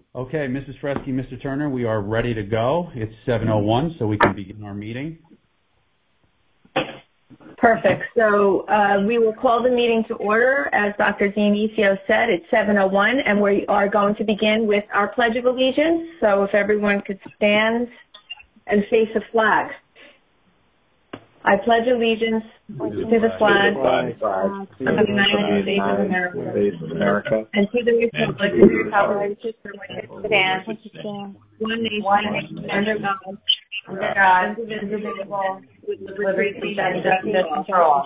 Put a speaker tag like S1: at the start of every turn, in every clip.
S1: Okay, Mrs. Fresky, Mr. Turner, we are ready to go. It's 7:01, so we can begin our meeting.
S2: Perfect. So we will call the meeting to order. As Dr. Dionisio said, it's 7:01, and we are going to begin with our Pledge of Allegiance. So if everyone could stand and face the flag. I pledge allegiance to the flag of the United States of America and to the republic for which it stands, one nation, under God, indivisible, with liberty and justice for all.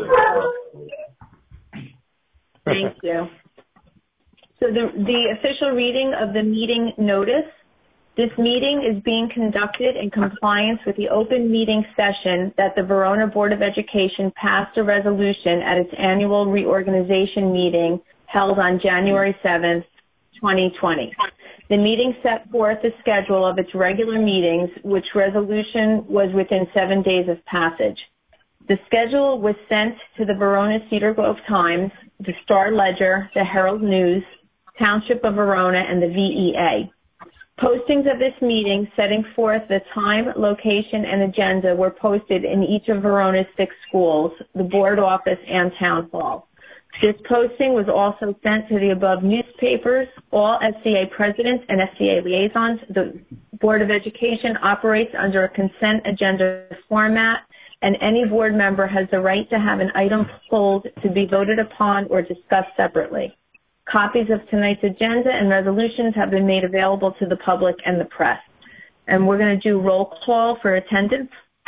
S2: Thank you. So the official reading of the meeting notice. This meeting is being conducted in compliance with the open meeting session that the Verona Board of Education passed a resolution at its annual reorganization meeting held on January 7th, 2020. The meeting set forth the schedule of its regular meetings, which resolution was within 7 days of passage. The schedule was sent to the Verona Cedar Grove Times, the Star Ledger, the Herald News, Township of Verona, and the VEA. Postings of this meeting setting forth the time, location, and agenda were posted in each of Verona's 6 schools, the board office, and town hall. This posting was also sent to the above newspapers, all SCA presidents and SCA liaisons. The Board of Education operates under a consent agenda format, and any board member has the right to have an item pulled to be voted upon or discussed separately. Copies of tonight's agenda and resolutions have been made available to the public and the press. And we're going to do roll call for attendance.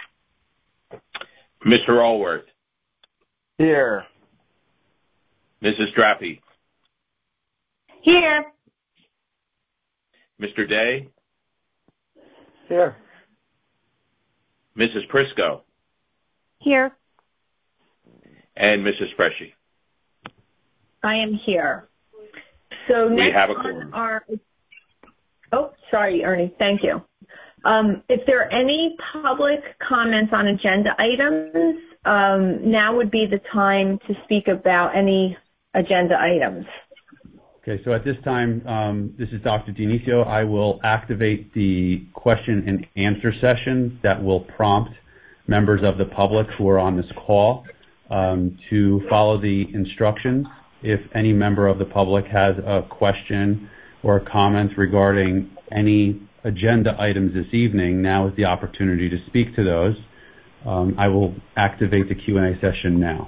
S3: Mr. Allworth.
S4: Here.
S3: Mrs. Drappi.
S2: Here.
S3: Mr. Day.
S4: Here.
S3: Mrs. Prisco.
S2: Here.
S3: And Mrs. Freshy.
S2: I am here. So
S3: we
S2: next
S3: have a
S2: on our, sorry, Ernie, thank you. If there are any public comments on agenda items, now would be the time to speak about any agenda items.
S1: Okay, so at this time, this is Dr. Dionisio. I will activate the question and answer session that will prompt members of the public who are on this call to follow the instructions. If any member of the public has a question or a comment regarding any agenda items this evening, now is the opportunity to speak to those. I will activate the Q&A session now.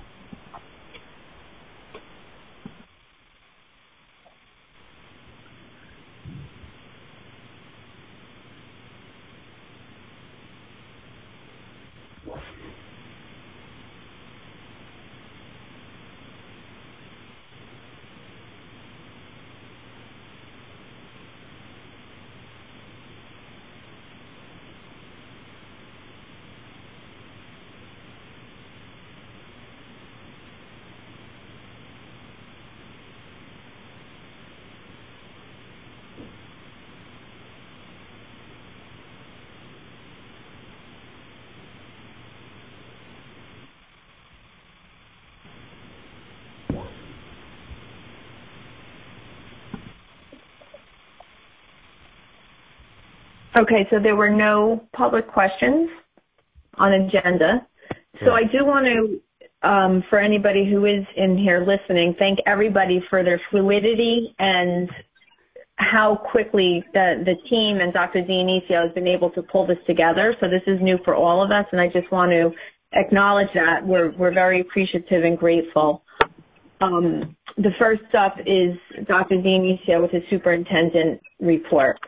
S2: Okay, so there were no public questions on agenda. So I do want to, for anybody who is in here listening, thank everybody for their fluidity and how quickly the team and Dr. Dionisio has been able to pull this together. So this is new for all of us, and I just want to acknowledge that. We're very appreciative and grateful. The first up is Dr. Dionisio with his superintendent report.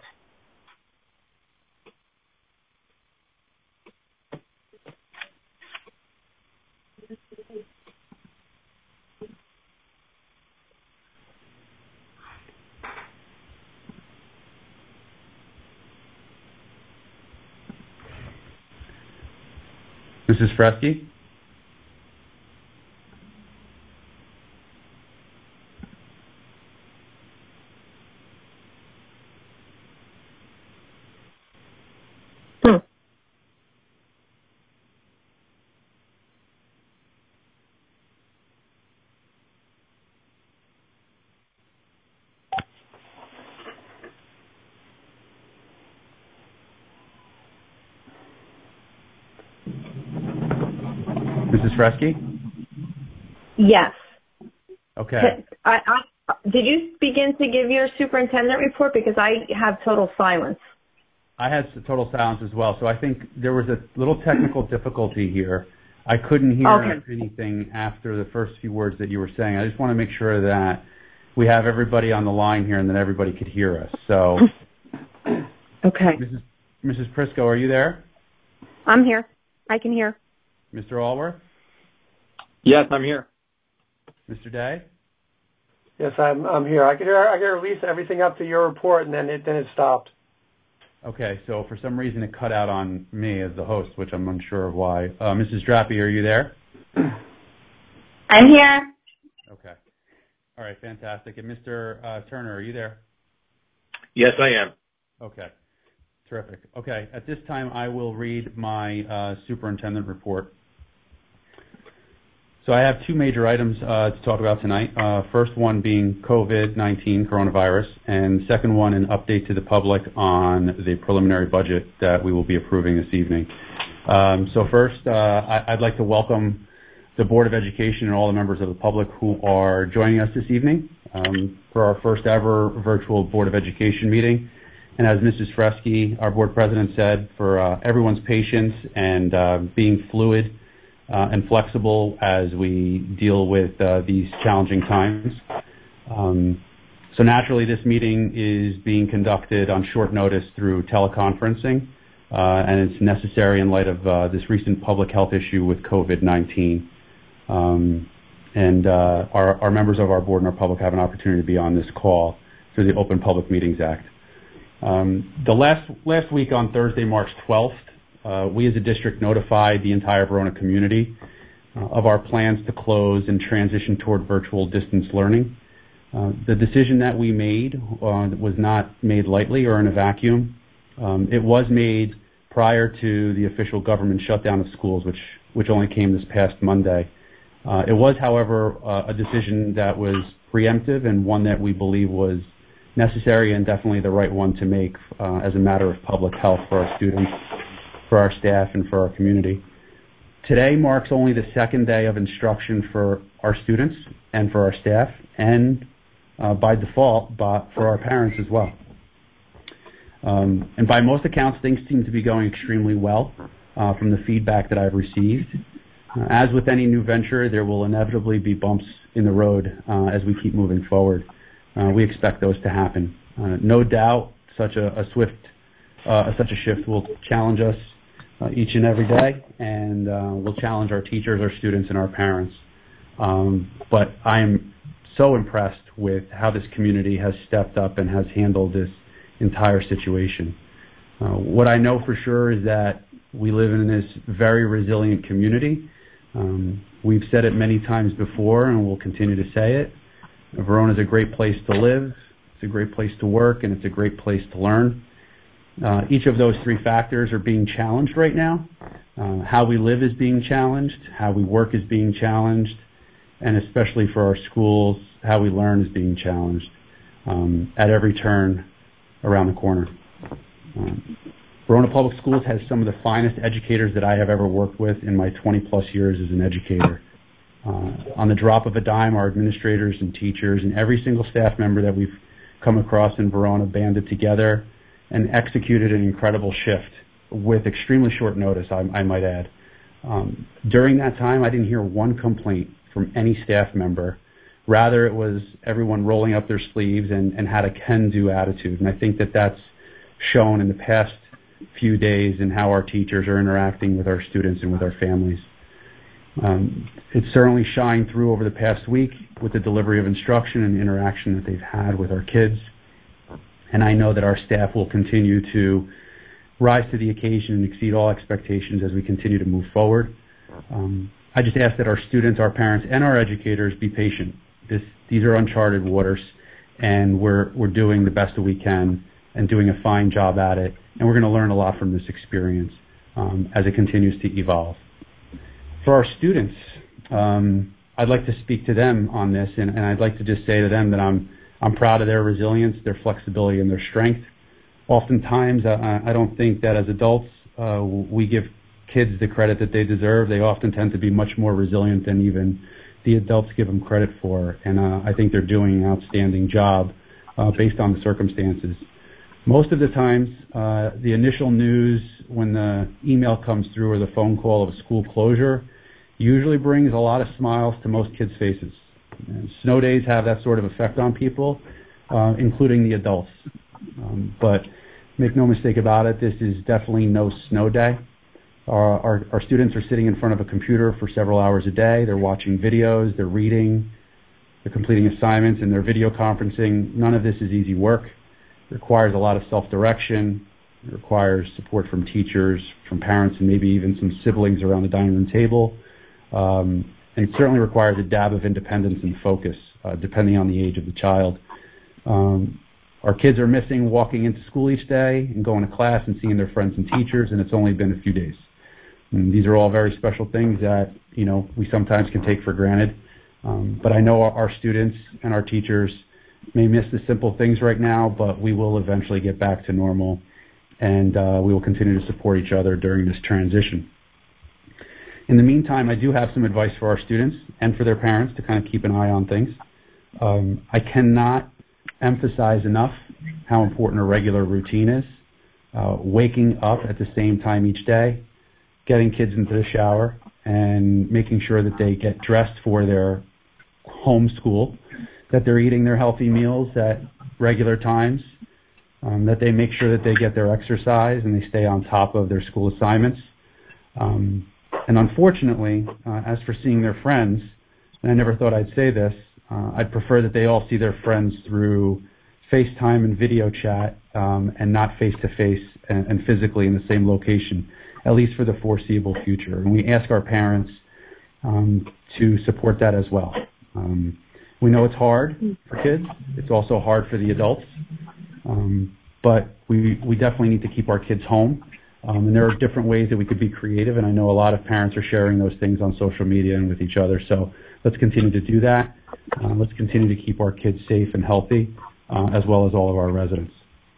S1: Mrs. Fresky? Mrs. Fresky?
S2: Yes.
S1: Okay.
S2: Did you begin to give your superintendent report? Because I have total silence.
S1: I had total silence as well, so I think there was a little technical difficulty here. I couldn't hear anything after the first few words that you were saying. I just want to make sure that we have everybody on the line here and that everybody could hear us. So,
S2: okay.
S1: Mrs. Prisco, are you there?
S5: I'm here. I can hear.
S1: Mr. Allworth?
S4: Yes, I'm here.
S1: Mr. Day?
S6: Yes, I'm here. I could release everything up to your report, and then it stopped.
S1: Okay, so for some reason it cut out on me as the host, which I'm unsure of why. Mrs. Drappi, are you there?
S5: I'm here.
S1: Okay. All right, fantastic. And Mr. Turner, are you there?
S3: Yes, I am.
S1: Okay, terrific. Okay, at this time I will read my superintendent report. So I have two major items to talk about tonight. First one being COVID-19, coronavirus, and second one, an update to the public on the preliminary budget that we will be approving this evening. So first, I'd like to welcome the Board of Education and all the members of the public who are joining us this evening for our first ever virtual Board of Education meeting. And as Mrs. Fresky, our board president, said, for everyone's patience and being fluid and flexible as we deal with these challenging times. So naturally, this meeting is being conducted on short notice through teleconferencing, and it's necessary in light of this recent public health issue with COVID-19. And our members of our board and our public have an opportunity to be on this call through the Open Public Meetings Act. The last week on Thursday, March 12th, we as a district notified the entire Verona community of our plans to close and transition toward virtual distance learning. The decision that we made was not made lightly or in a vacuum. It was made prior to the official government shutdown of schools, which only came this past Monday. It was, however, a decision that was preemptive and one that we believe was necessary and definitely the right one to make as a matter of public health for our students, for our staff, and for our community. Today marks only the second day of instruction for our students and for our staff, and by default, for our parents as well. And by most accounts, things seem to be going extremely well from the feedback that I've received. As with any new venture, there will inevitably be bumps in the road as we keep moving forward. We expect those to happen. No doubt, such a shift will challenge us each and every day, and will challenge our teachers, our students, and our parents. But I am so impressed with how this community has stepped up and has handled this entire situation. What I know for sure is that we live in this very resilient community. We've said it many times before, and we'll continue to say it. Verona is a great place to live, it's a great place to work, and it's a great place to learn. Each of those three factors are being challenged right now. How we live is being challenged, how we work is being challenged, and especially for our schools, how we learn is being challenged at every turn around the corner. Verona Public Schools has some of the finest educators that I have ever worked with in my 20-plus years as an educator. On the drop of a dime, our administrators and teachers and every single staff member that we've come across in Verona banded together and executed an incredible shift with extremely short notice, I might add. During that time, I didn't hear one complaint from any staff member. Rather, it was everyone rolling up their sleeves and had a can-do attitude. And I think that that's shown in the past few days in how our teachers are interacting with our students and with our families. It's certainly shined through over the past week with the delivery of instruction and the interaction that they've had with our kids. And I know that our staff will continue to rise to the occasion and exceed all expectations as we continue to move forward. I just ask that our students, our parents, and our educators be patient. These are uncharted waters, and we're doing the best that we can and doing a fine job at it. And we're going to learn a lot from this experience as it continues to evolve. For our students, I'd like to speak to them on this, and I'd like to just say to them that I'm proud of their resilience, their flexibility, and their strength. Oftentimes, I don't think that as adults we give kids the credit that they deserve. They often tend to be much more resilient than even the adults give them credit for, and I think they're doing an outstanding job based on the circumstances. Most of the times, the initial news when the email comes through or the phone call of a school closure usually brings a lot of smiles to most kids' faces. And snow days have that sort of effect on people, including the adults. But make no mistake about it, this is definitely no snow day. Our students are sitting in front of a computer for several hours a day. They're watching videos, they're reading, they're completing assignments, and they're video conferencing. None of this is easy work. It requires a lot of self-direction. It requires support from teachers, from parents, and maybe even some siblings around the dining room table. And it certainly requires a dab of independence and focus, depending on the age of the child. Our kids are missing walking into school each day and going to class and seeing their friends and teachers, and it's only been a few days. And these are all very special things that, we sometimes can take for granted. But I know our students and our teachers may miss the simple things right now, but we will eventually get back to normal, and we will continue to support each other during this transition. In the meantime, I do have some advice for our students and for their parents to kind of keep an eye on things. I cannot emphasize enough how important a regular routine is. Waking up at the same time each day, getting kids into the shower, and making sure that they get dressed for their home school, that they're eating their healthy meals at regular times, that they make sure that they get their exercise and they stay on top of their school assignments. And unfortunately, as for seeing their friends, and I never thought I'd say this, I'd prefer that they all see their friends through FaceTime and video chat, and not face-to-face and physically in the same location, at least for the foreseeable future. And we ask our parents to support that as well. We know it's hard for kids. It's also hard for the adults. But we definitely need to keep our kids home. And there are different ways that we could be creative, and I know a lot of parents are sharing those things on social media and with each other. So let's continue to do that. Let's continue to keep our kids safe and healthy, as well as all of our residents.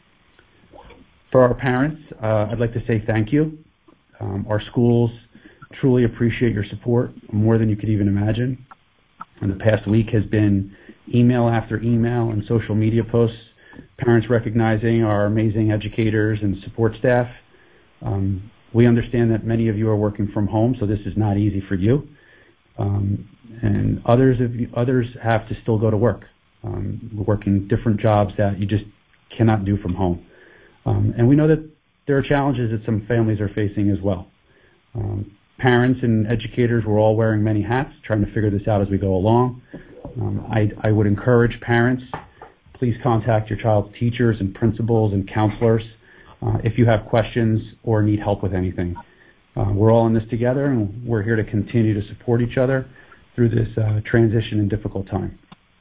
S1: For our parents, I'd like to say thank you. Our schools truly appreciate your support more than you could even imagine. And the past week has been email after email and social media posts, parents recognizing our amazing educators and support staff. We understand that many of you are working from home, so this is not easy for you. And others have to still go to work, working different jobs that you just cannot do from home. And we know that there are challenges that some families are facing as well. Parents and educators, we're all wearing many hats, trying to figure this out as we go along. I would encourage parents, please contact your child's teachers and principals and counselors if you have questions or need help with anything. We're all in this together, and we're here to continue to support each other through this transition and difficult time.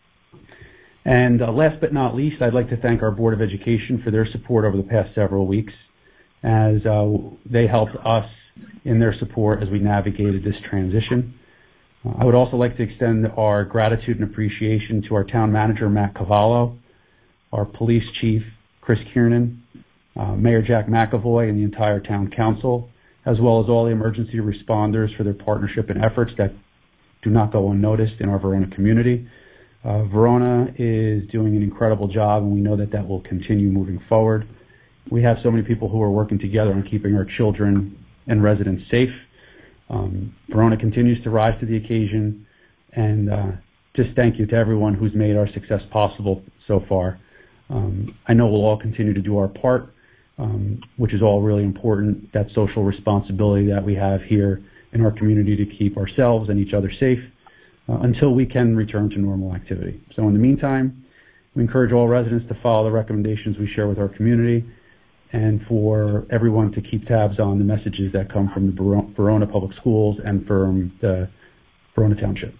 S1: And last but not least, I'd like to thank our Board of Education for their support over the past several weeks, as they helped us in their support as we navigated this transition. I would also like to extend our gratitude and appreciation to our town manager, Matt Cavallo, our police chief, Chris Kiernan, Mayor Jack McAvoy, and the entire town council, as well as all the emergency responders for their partnership and efforts that do not go unnoticed in our Verona community. Verona is doing an incredible job, and we know that that will continue moving forward. We have so many people who are working together on keeping our children and residents safe. Verona continues to rise to the occasion, and just thank you to everyone who's made our success possible so far. I know we'll all continue to do our part, which is all really important, that social responsibility that we have here in our community to keep ourselves and each other safe until we can return to normal activity. So in the meantime, we encourage all residents to follow the recommendations we share with our community, and for everyone to keep tabs on the messages that come from the Verona Public Schools and from the Verona Township.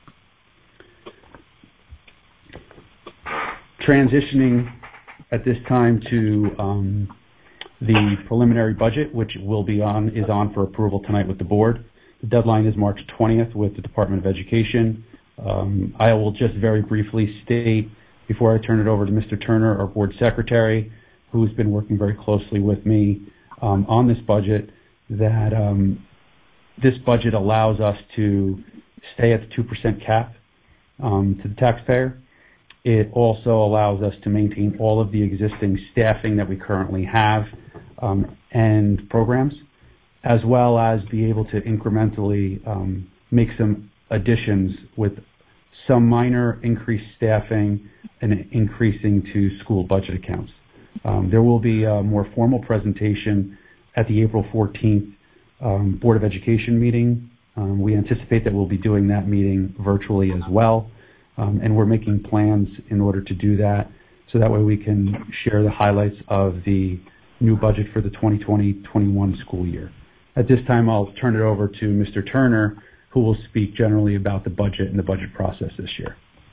S1: Transitioning at this time to the preliminary budget, which is on for approval tonight with the board. The deadline is March 20th with the Department of Education. I will just very briefly state, before I turn it over to Mr. Turner, our board secretary, who's been working very closely with me on this budget, that this budget allows us to stay at the 2% cap to the taxpayer. It also allows us to maintain all of the existing staffing that we currently have and programs, as well as be able to incrementally make some additions with some minor increased staffing and increasing to school budget accounts. There will be a more formal presentation at the April 14th Board of Education meeting. We anticipate that we'll be doing that meeting virtually as well, and we're making plans in order to do that, so that way we can share the highlights of the new budget for the 2020-21 school year. At this time, I'll turn it over to Mr. Turner, who will speak generally about the budget and the budget process this year.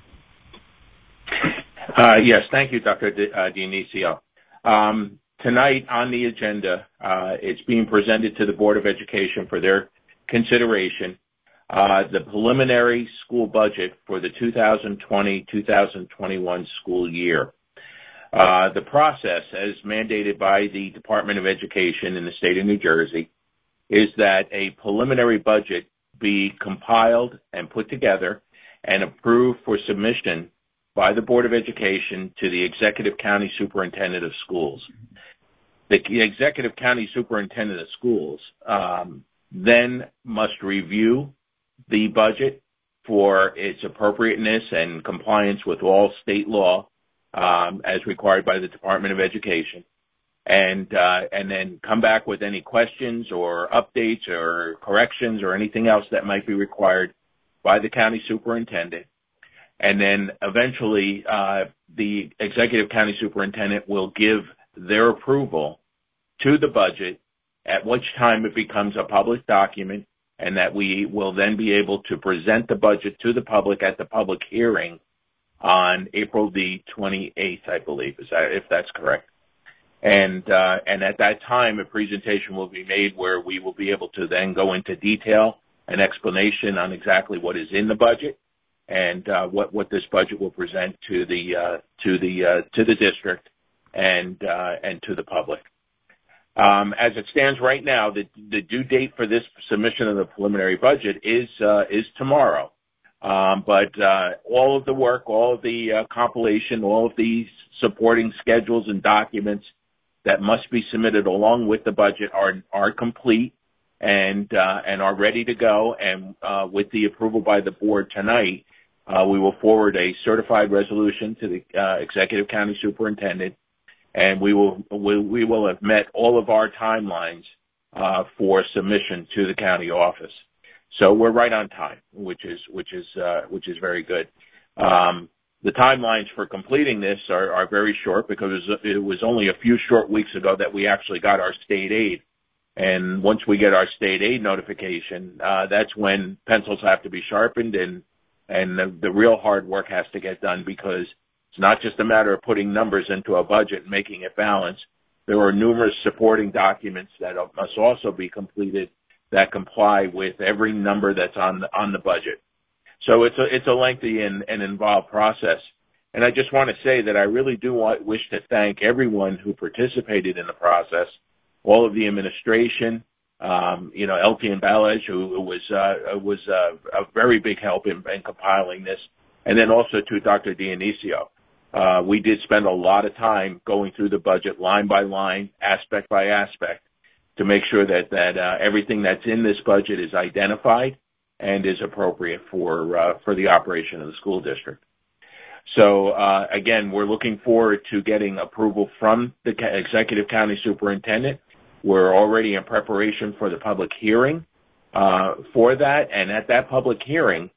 S3: Yes, thank you, Dr. Dionisio. Tonight on the agenda, it's being presented to the Board of Education for their consideration, the preliminary school budget for the 2020-2021 school year. The process, as mandated by the Department of Education in the state of New Jersey, is that a preliminary budget be compiled and put together and approved for submission by the Board of Education to the Executive County Superintendent of Schools. The Executive County Superintendent of Schools then must review the budget for its appropriateness and compliance with all state law as required by the Department of Education, and then come back with any questions or updates or corrections or anything else that might be required by the county superintendent. And then eventually the Executive County Superintendent will give their approval to the budget, at which time it becomes a public document, and that we will then be able to present the budget to the public at the public hearing on April the 28th, I believe, if that's correct. And at that time, a presentation will be made where we will be able to then go into detail and explanation on exactly what is in the budget and what this budget will present to the district and to the public. As it stands right now, the due date for this submission of the preliminary budget is tomorrow. But all of the work, all of the compilation, all of the supporting schedules and documents that must be submitted along with the budget are complete and are ready to go. And with the approval by the board tonight, we will forward a certified resolution to the Executive County Superintendent, and we will have met all of our timelines for submission to the county office. So we're right on time, which is very good. The timelines for completing this are very short, because it was only a few short weeks ago that we actually got our state aid. And once we get our state aid notification, that's when pencils have to be sharpened and the real hard work has to get done, because it's not just a matter of putting numbers into a budget and making it balance. There are numerous supporting documents that must also be completed that comply with every number that's on the budget. So it's a lengthy and involved process. And I just want to say that I really do wish to thank everyone who participated in the process, all of the administration, Elke Balej, who was a very big help in compiling this, and then also to Dr. Dionisio. We did spend a lot of time going through the budget line by line, aspect by aspect, to make sure that everything that's in this budget is identified and is appropriate for the operation of the school district. So again, we're looking forward to getting approval from the Executive County Superintendent. We're already in preparation for the public hearing for that, and at that public hearing,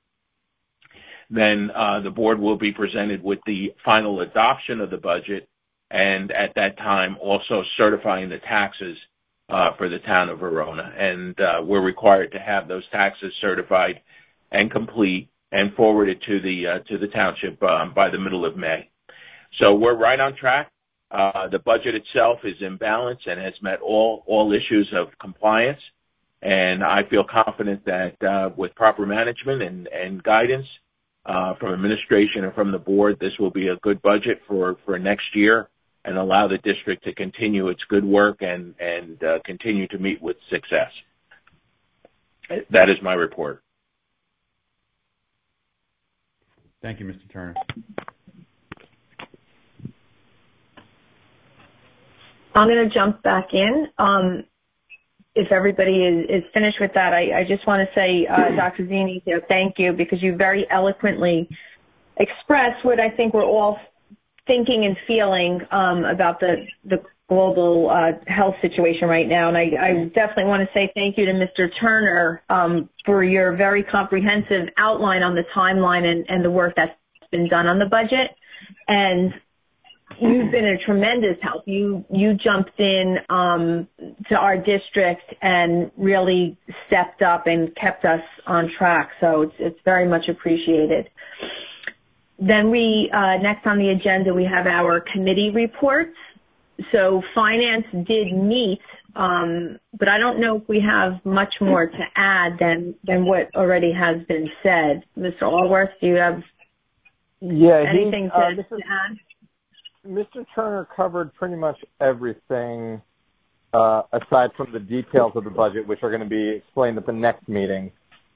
S3: then the board will be presented with the final adoption of the budget, and at that time also certifying the taxes for the town of Verona. And we're required to have those taxes certified and complete and forwarded to the township by the middle of May. So we're right on track. The budget itself is in balance and has met all issues of compliance. And I feel confident that with proper management and guidance from administration and from the board, this will be a good budget for next year and allow the district to continue its good work and continue to meet with success. That is my report.
S1: Thank you, Mr. Turner.
S2: I'm going to jump back in. If everybody is finished with that, I just want to say, Dr. Dionisio, thank you, because you very eloquently expressed what I think we're all thinking and feeling about the global health situation right now. And I definitely want to say thank you to Mr. Turner for your very comprehensive outline on the timeline and the work that's been done on the budget. And you've been a tremendous help. You jumped in to our district and really stepped up and kept us on track. So it's very much appreciated. Then next on the agenda, we have our committee reports. So finance did meet, but I don't know if we have much more to add than what already has been said. Mr. Allworth, do you have anything to add?
S4: Mr. Turner covered pretty much everything aside from the details of the budget, which are going to be explained at the next meeting.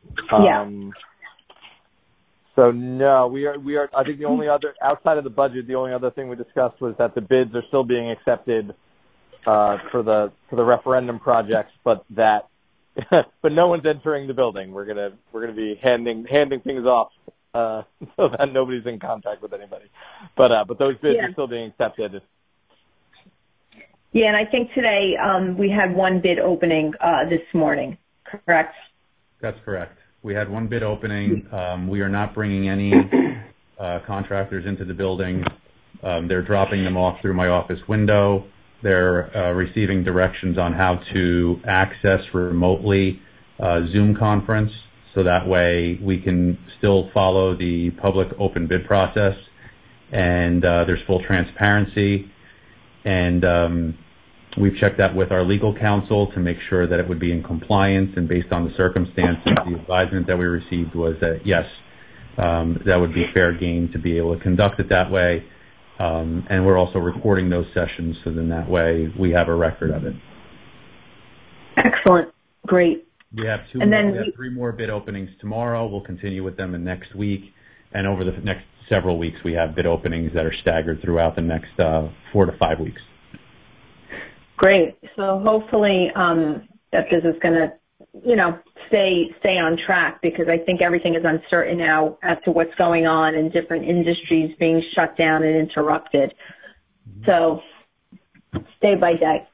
S4: So no, we are. I think the only other outside of the budget, the only other thing we discussed was that the bids are still being accepted for the referendum projects, but no one's entering the building. We're gonna be handing things off so that nobody's in contact with anybody. But those bids are still being accepted.
S2: Yeah, and I think today we had one bid opening this morning. Correct?
S1: That's correct. We had one bid opening. We are not bringing any contractors into the building. They're dropping them off through my office window. They're receiving directions on how to access remotely Zoom conference, so that way we can still follow the public open bid process, and there's full transparency. And we've checked that with our legal counsel to make sure that it would be in compliance, and based on the circumstances, the advisement that we received was that, yes, that would be fair game to be able to conduct it that way. And we're also recording those sessions, so then that way we have a record of it.
S2: Excellent. Great.
S1: We have three more bid openings tomorrow. We'll continue with them in next week. And over the next several weeks, we have bid openings that are staggered throughout the next 4 to 5 weeks.
S2: Great. So hopefully that this is going to, stay on track, because I think everything is uncertain now as to what's going on in different industries being shut down and interrupted. So day by day.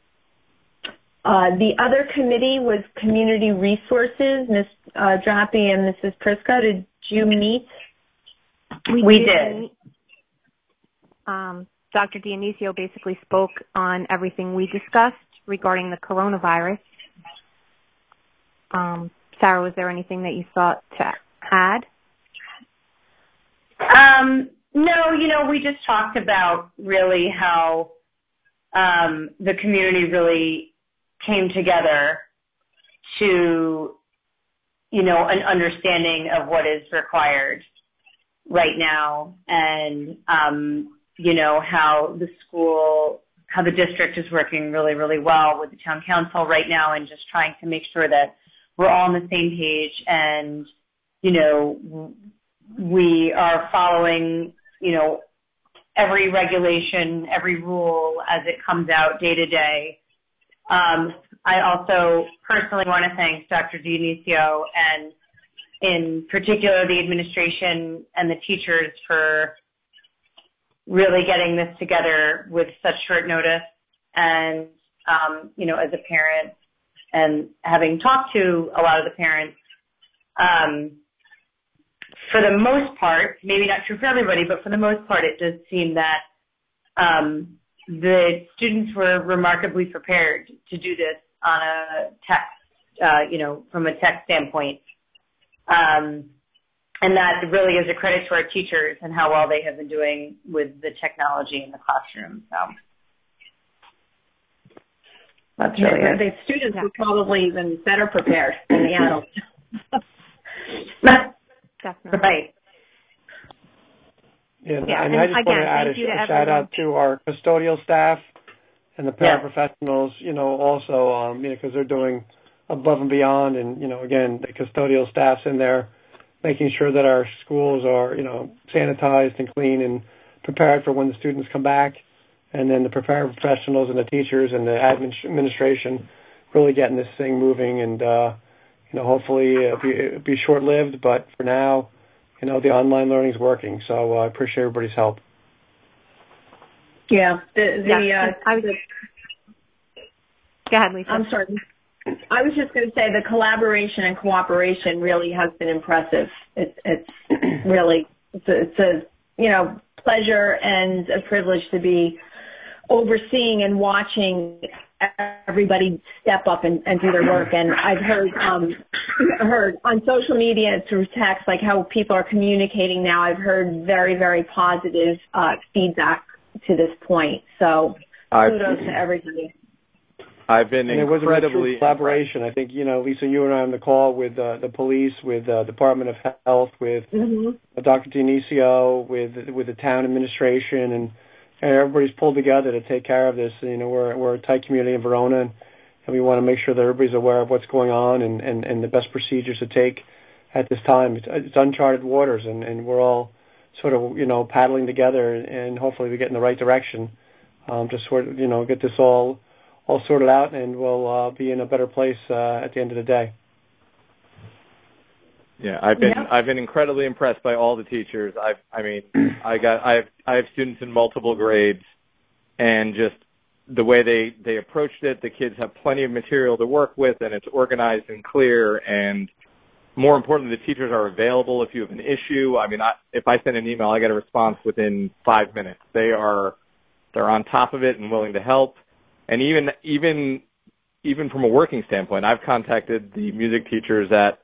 S2: The other committee was Community Resources. Ms. Drappi and Mrs. Prisco, did you meet?
S5: We did. Dr. Dionisio basically spoke on everything we discussed regarding the coronavirus. Sarah, was there anything that you thought to add?
S7: No, we just talked about really how the community really came together to, an understanding of what is required right now, and, how the district is working really, really well with the town council right now, and just trying to make sure that we're all on the same page, and, we are following, every regulation, every rule as it comes out day to day. I also personally want to thank Dr. Dionisio, and in particular the administration and the teachers, for really getting this together with such short notice. And, as a parent, and having talked to a lot of the parents, for the most part, maybe not true for everybody, but for the most part, it does seem that the students were remarkably prepared to do this on a tech, from a tech standpoint. And that really is a credit to our teachers and how well they have been doing with the technology in the classroom. So that's really good.
S2: The students were probably even better prepared than the adults.
S5: Definitely.
S7: Right.
S6: Yeah,
S5: Yeah,
S6: and
S5: and
S6: I just want
S5: again,
S6: to add
S5: thank you to
S6: a shout out to our custodial staff and the paraprofessionals, also, because they're doing above and beyond. And, again, the custodial staff's in there making sure that our schools are, sanitized and clean and prepared for when the students come back. And then the paraprofessionals and the teachers and the administration really getting this thing moving. And, hopefully it'll be short-lived, but for now, the online learning is working. So I appreciate everybody's help.
S2: Yeah.
S5: Go ahead, Lisa.
S2: I'm sorry. I was just going to say the collaboration and cooperation really has been impressive. It's really it's a pleasure and a privilege to be overseeing and watching everybody step up and do their work. And I've heard on social media and through text, like how people are communicating now. I've heard very, very positive feedback to this point. So kudos to everybody.
S4: I've been incredibly
S6: it was a true collaboration. I think, Lisa, you and I on the call with the police, with Department of Health, with Dr. Dionisio, with the town administration, and everybody's pulled together to take care of this. We're a tight community in Verona, and we want to make sure that everybody's aware of what's going on and the best procedures to take at this time. It's uncharted waters, and we're all sort of, paddling together, and hopefully we get in the right direction to sort of, get this all sorted out, and we'll be in a better place at the end of the day.
S4: Yeah, I've been incredibly impressed by all the teachers. I have students in multiple grades, and just the way they approached it, the kids have plenty of material to work with, and it's organized and clear. And more importantly, the teachers are available if you have an issue. If I send an email, I get a response within 5 minutes. They're on top of it and willing to help. And even from a working standpoint, I've contacted the music teachers at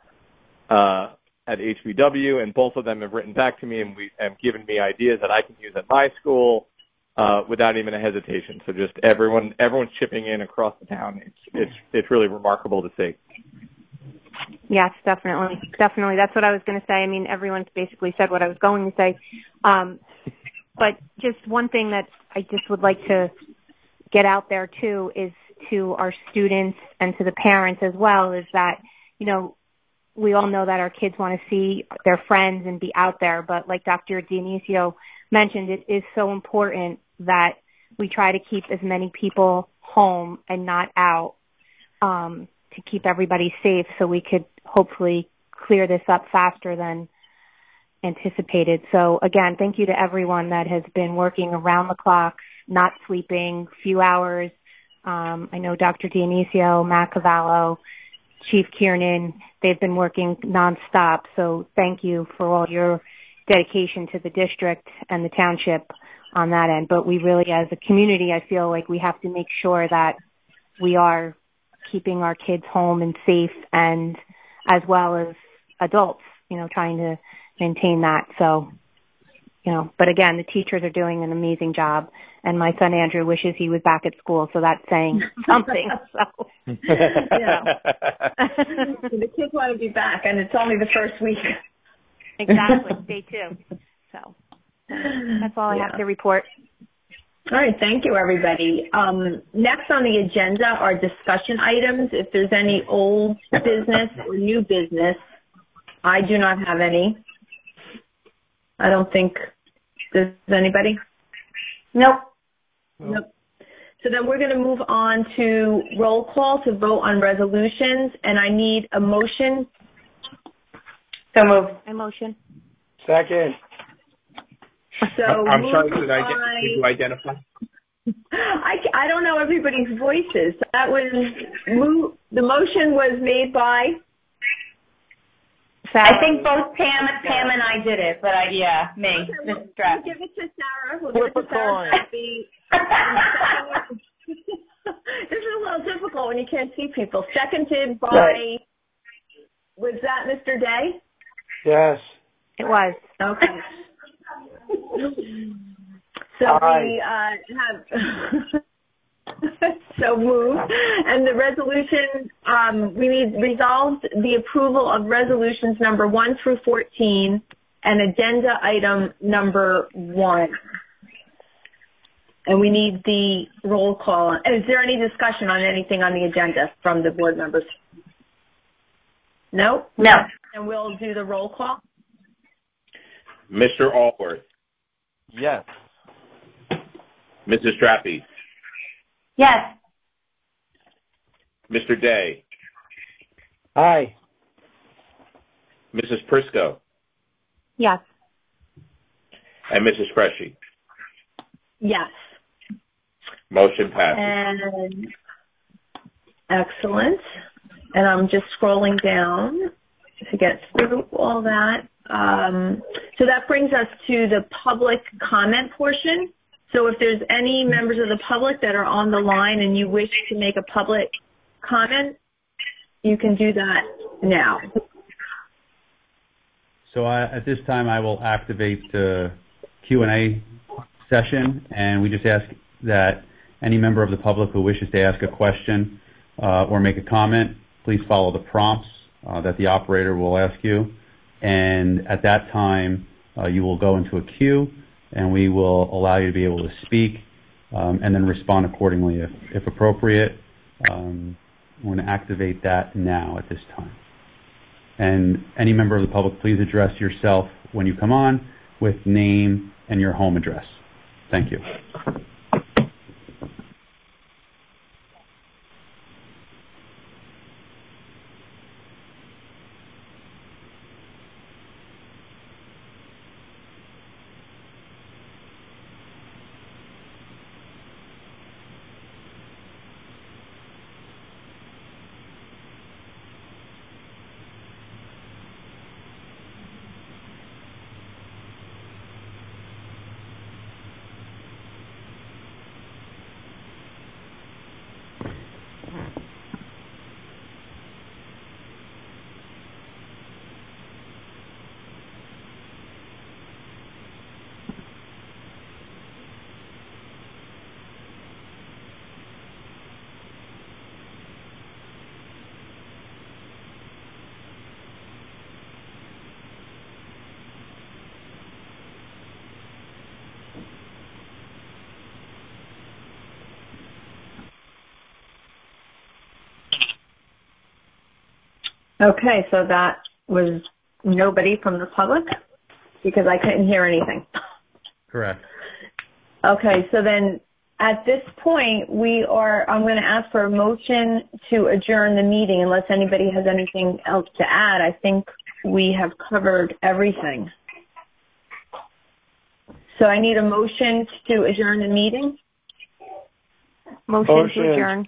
S4: HBW, and both of them have written back to me and have given me ideas that I can use at my school without even a hesitation. So just everyone's chipping in across the town. It's really remarkable to see.
S5: Yes, definitely. That's what I was going to say. Everyone's basically said what I was going to say. But just one thing that I just would like to get out there too is to our students and to the parents as well, is that, we all know that our kids want to see their friends and be out there, but like Dr. Dionisio mentioned, it is so important that we try to keep as many people home and not out to keep everybody safe, so we could hopefully clear this up faster than anticipated. So again, thank you to everyone that has been working around the clock, not sleeping, few hours. I know Dr. Dionisio, Matt Cavallo, Chief Kiernan, they've been working nonstop. So thank you for all your dedication to the district and the township on that end. But we really, as a community, I feel like we have to make sure that we are keeping our kids home and safe, and as well as adults, trying to maintain that. So, but again, the teachers are doing an amazing job, and my son Andrew wishes he was back at school, so that's saying something. So,
S2: the kids want to be back, and it's only the first week.
S5: Exactly, day 2. So that's all I have to report.
S2: All right, thank you, everybody. Next on the agenda are discussion items. If there's any old business or new business, I do not have any. I don't think. Does anybody?
S7: Nope.
S2: So then we're going to move on to roll call to vote on resolutions, and I need a motion.
S7: So moved.
S5: A motion.
S6: Second.
S2: So
S3: I'm sorry, did you identify?
S2: I don't know everybody's voices. That was the motion was made by.
S5: Sarah.
S7: I think both Pam and I did it, but me.
S2: Okay, we'll give it to Sarah. We'll give it to Sarah. This is a little difficult when you can't see people. Seconded by, was that Mr. Day?
S6: Yes.
S5: It was.
S2: Okay. So we have so moved, and the resolution we need resolved the approval of resolutions number 1 through 14 and agenda item number 1. And we need the roll call. Is there any discussion on anything on the agenda from the board members? No?
S7: No.
S2: And we'll do the roll call.
S3: Mr. Allworth,
S4: Yes.
S3: Mrs. Drappi,
S7: Yes.
S3: Mr. Day,
S6: Aye.
S3: Mrs. Prisco,
S5: Yes.
S3: and Mrs. Freshy.
S2: Yes.
S3: Motion passes.
S2: And excellent. And I'm just scrolling down to get through all that. So that brings us to the public comment portion. So if there's any members of the public that are on the line and you wish to make a public comment, you can do that now.
S1: So at this time, I will activate the Q&A session, and we just ask that any member of the public who wishes to ask a question or make a comment, please follow the prompts that the operator will ask you. And at that time, you will go into a queue, and we will allow you to be able to speak and then respond accordingly if appropriate. I'm going to activate that now at this time. And any member of the public, please address yourself when you come on with name and your home address. Thank you.
S2: Okay, so that was nobody from the public because I couldn't hear anything.
S1: Correct.
S2: Okay, so then at this point, I'm going to ask for a motion to adjourn the meeting unless anybody has anything else to add. I think we have covered everything. So I need a motion to adjourn the meeting.
S5: Motion to adjourn.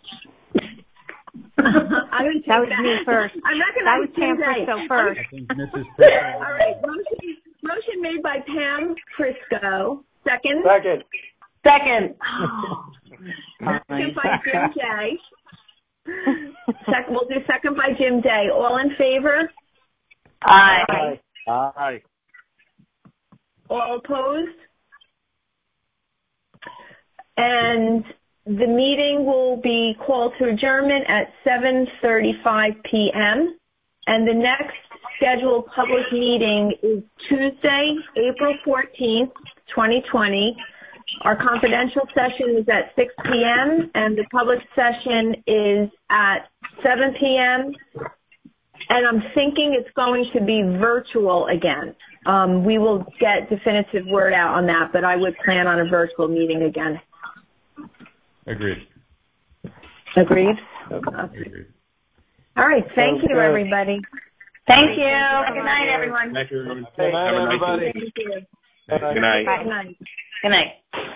S2: That
S5: was me first.
S2: I'm not going to.
S5: That was Pam Prisco first.
S1: I think Mrs. Prisco.
S2: All right. Motion made by Pam Prisco. Second.
S6: Second.
S7: Second.
S2: Second by Jim Day. We'll do second by Jim Day. All in favor?
S7: Aye.
S4: Aye.
S2: All opposed? And the meeting will be called to adjournment at 7:35 p.m. And the next scheduled public meeting is Tuesday, April 14th, 2020. Our confidential session is at 6 p.m. and the public session is at 7 p.m. And I'm thinking it's going to be virtual again. We will get definitive word out on that, but I would plan on a virtual meeting again.
S1: Agreed.
S2: Agreed?
S1: Agreed.
S2: All right. Thank you, everybody.
S7: Thank you. Good night, everyone.
S3: Thank you, everyone.
S4: Good night,
S3: Have a nice
S4: everybody.
S3: evening.
S2: Thank you.
S3: Good night.
S2: Good night.
S7: Good night.